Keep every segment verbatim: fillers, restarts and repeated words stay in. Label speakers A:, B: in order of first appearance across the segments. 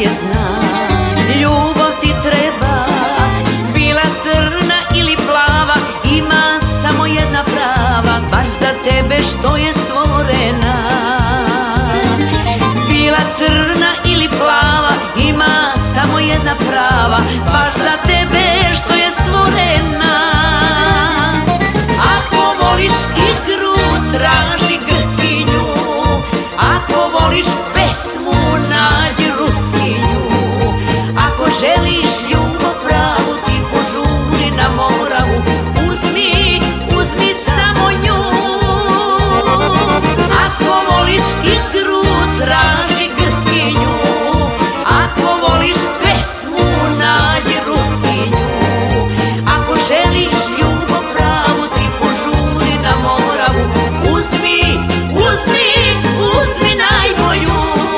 A: je zna. Ljubav ti treba, bila crna ili plava, ima samo jedna prava, baš za tebe što je stvorena. Bila crna ili plava, ima samo jedna prava, baš za tebe što je stvorena. Ako voliš igru, traži Grkinju, ako voliš pesmu, nađi Ruskinju, ako želiš ljubav pravu, ti požuri na Moravu, uzmi, uzmi samo nju. Ako voliš igru, traži Grkinju, ako voliš pesmu, nađi Ruskinju, ako želiš ljubav pravu, ti požuri na Moravu, uzmi, uzmi, uzmi najbolju.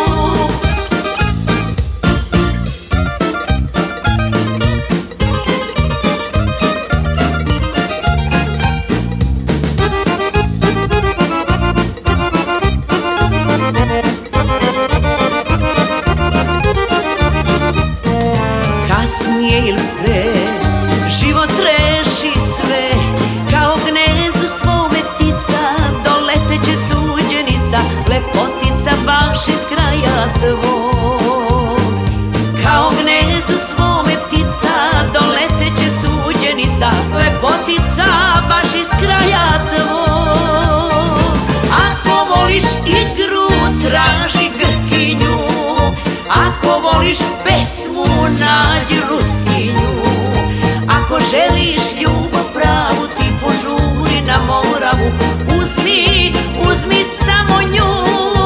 A: Kasnije ili pre, život reši sve, kao gnezdu svome ptica, doleteće suđenica, lepotica baš iz kraja tvog. Kao gnezdu svome ptica, doleteće suđenica, lepotica baš iz kraja tvog. Ako voliš igru, traži Grkinju, ako voliš pesmu, nađi Ruskinju, ako želiš ljubav pravu, ti požuri na Moravu, uzmi, uzmi samo nju.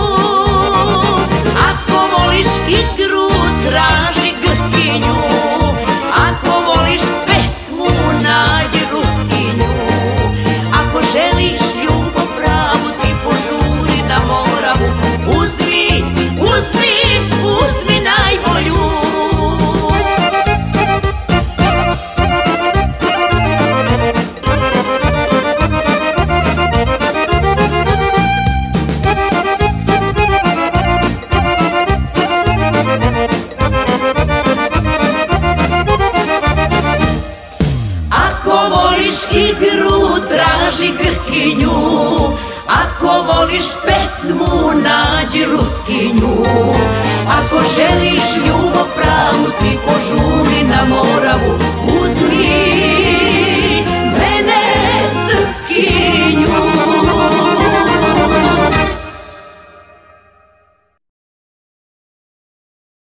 A: Ako voliš igru, traži Grkinju, ako voliš pesmu, nađi Ruskinju, ako želiš ljubav pravu, ti požuri na Moravu, uzmi, uzmi, uzmi najbolju. Ako voliš igru, traži Grkinju, ako voliš pesmu, nađi Ruskinju, ako želiš ljubav pravu, ti požuri